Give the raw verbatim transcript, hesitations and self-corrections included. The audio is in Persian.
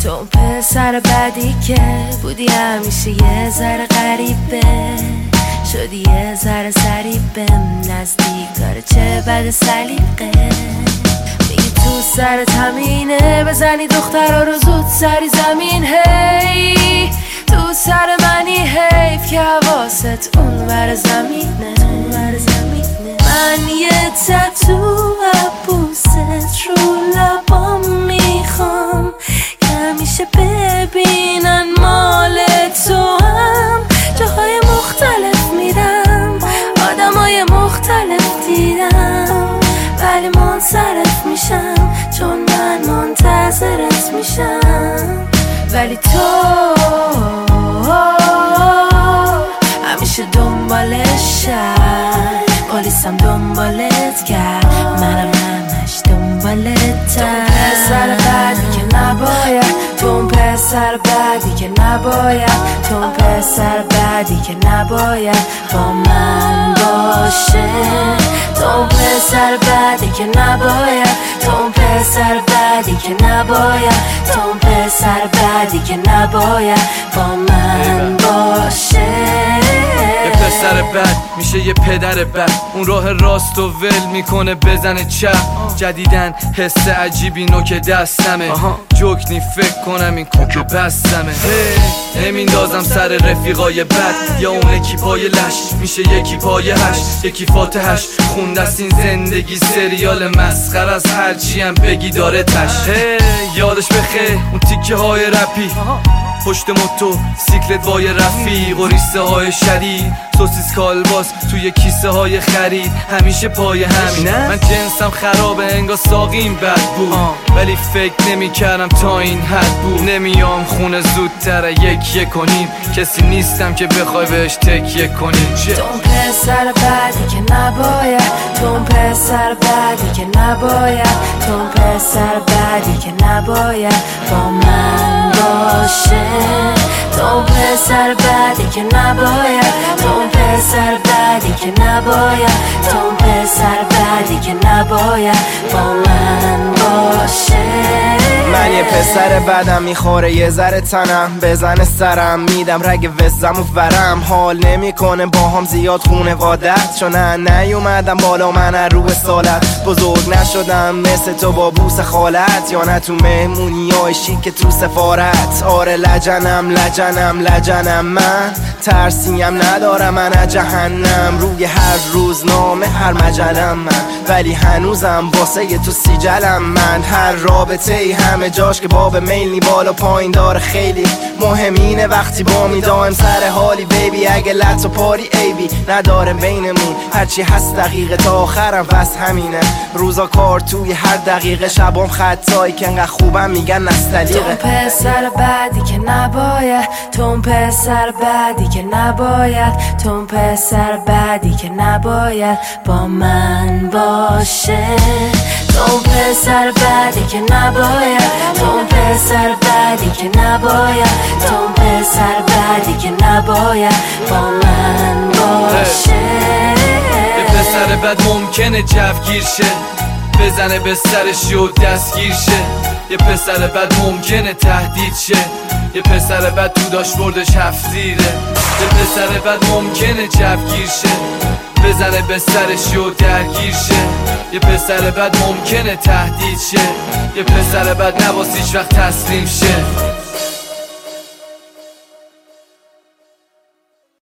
تو اون پسر بعدی که بودی همیشه یه ذره غریبه، شدی یه ذره سریبه نزدیک داره چه بد سلیقه. میگی تو سرت همینه بزنی دخترها رو زود سری زمین. هی تو سر منی حیف که حواست اون ور زمینه. من یه تتو عبوست رو لبام میخوام که همیشه ببینن مال تو هم. جاهای مختلف میرم آدمای مختلف دیدم، ولی منصرف میشم چون من منتظرت میشم. ولی تو همیشه دنبالشم، پلیسم دنبالت کرد منم همش دنبالتم. تو پسر بعدی که نباید، تو پسر بعدی که نباید، تو پسر بعدی که نباید با من باشه. تو پسر بعدی که نباید، تو پسر بعدی که نباید، تو پسر بعدی که نباید با من باشه. یه پسر بد میشه یه پدر بد، اون راه راست و ول میکنه بزنه چپ. جدیدن حس عجیبی نوک دستمه، جوکنی فکر کنم این کوکو بستمه. نمیندازم سر رفیقای بد یا اون اکیپای لش، میشه یکی پای هشت یکی فاتحش. خوندست این زندگی سریال مسخره از هرچی هم بگی داره تش. یادش بخیر اون تیکه های رپی، پشت موتو سیکلت وای رفیق و ریسه های شدید، سوسیس کالباس توی کیسه های خرید. همیشه پای همین من جنسم خرابه انگار ساقیم بد بود، ولی فکر نمی کردم تا این حد بود. نمیام خونه زودتر یک یک کنیم، کسی نیستم که بخوای بهش تکیه کنیم. تو پسر بعدی که نباید، تو پسر بعدی که نباید، تو پسر بعدی که نباید با من باشه. تو پسر بعدی که نباید، تو پسر بعدی که نباید، تو پسر بعدی که نباید با من باشه. من یه پسر بدم میخوره یه ذره تنم، بزنه سرم میدم رگ وزم و ورم. حال نمیکنه با هم زیاد خونوادت، چون نه نیومدم بالا من رو سالت. بزرگ نشدم مثل تو با بوس خالت، یا نه تو مهمونی های شیک تو سفارت. آره لجنم لجنم لجنم من، ترسیم ندارم من از جهنم. روی هر روزنامه هر مجلم من، ولی هنوزم واسه تو سیجلم من. هر رابطه ای همه جاش که باب میل بالا پایین داره، خیلی مهمینه وقتی با می دایم سر حالی. بیبی اگه لط و پاری ایبی نداره بینمون، هرچی هست دقیقه تا آخرم بس همینه. روزا کار توی هر دقیقه، شبام خطایی که انقدر خوبم میگن نستلیقه. تو پسر بعدی که نباید، تو پسر بعدی که نباید، تو پسر بعدی که نباید با من باشه. تو پسر بعدی که نباید، تو پسر بعدی که نباید، تو پسر بعدی که نباید با من باشه. یه پسر بد ممکنه جوگیر شه، بزنه به سرش و دستگیر شه. یه پسر بد ممکنه تهدید شه، یه پسر بد تو داشت بردش هفت زیره. یه پسر بد ممکنه جوگیر شه، بزنه به سرش و درگیر شه. یه پسر بد ممکنه تهدید شه، یه پسر بد نباس هیچ وقت تسلیم شه.